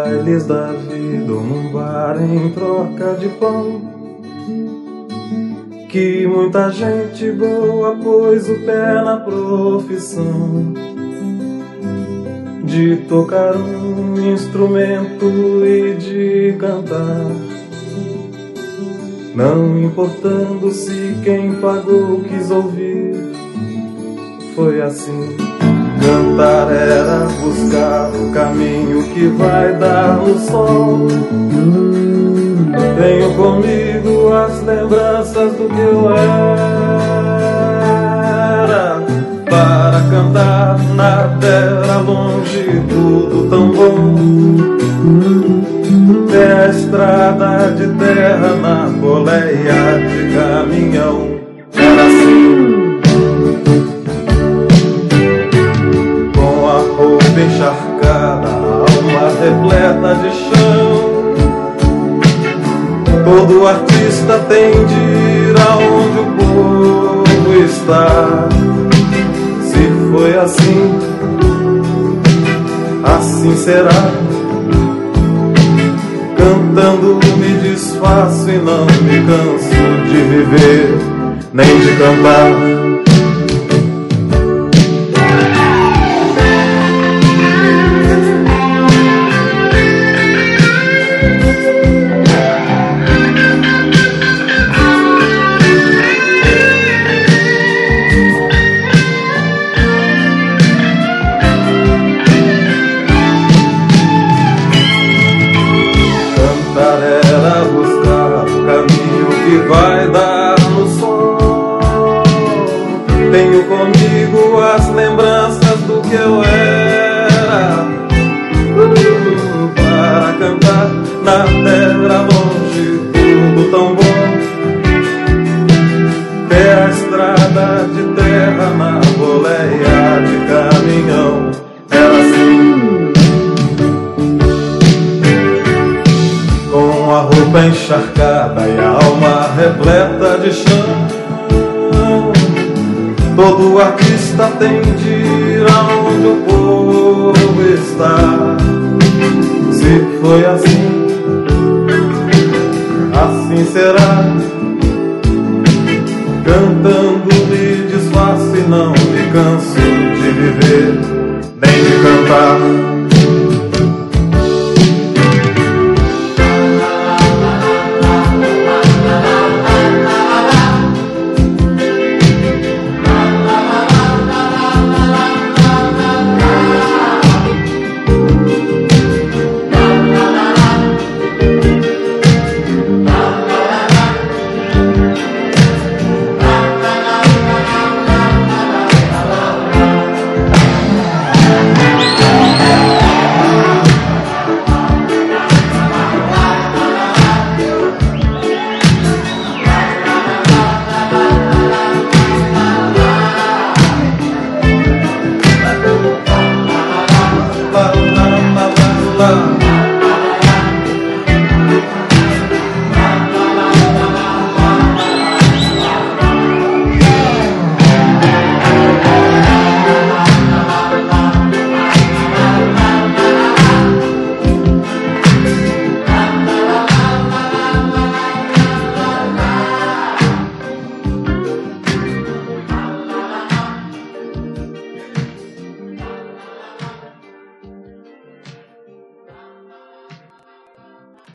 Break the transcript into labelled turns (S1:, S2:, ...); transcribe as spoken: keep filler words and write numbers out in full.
S1: bailes da vida ou num bar em troca de pão, que muita gente boa pôs o pé na profissão de tocar um instrumento e de cantar, não importando se quem pagou quis ouvir. Foi assim. Cantar era buscar o caminho que vai dar no sol. Tenho comigo as lembranças do que eu era. Para cantar nada era longe, tudo tão bom. Tem a estrada de terra na boleia de caminhão. Era assim. Encharcada, alma repleta de chão. Todo artista tem de ir aonde o povo está. Se foi assim, assim será. Cantando me desfaço e não me canso de viver, nem de cantar. Era buscar o caminho que vai dar no sol. Tenho comigo as lembranças do que eu era. uh, Para cantar na terra longe, tudo tão bom. Ter a estrada de terra na boleia de caminhão. Era assim. Com a roupa encharcada e a alma repleta de chão, todo artista tem de ir aonde o povo está. Se foi assim, assim será. Cantando me desfaço e não me canso de viver, nem de cantar.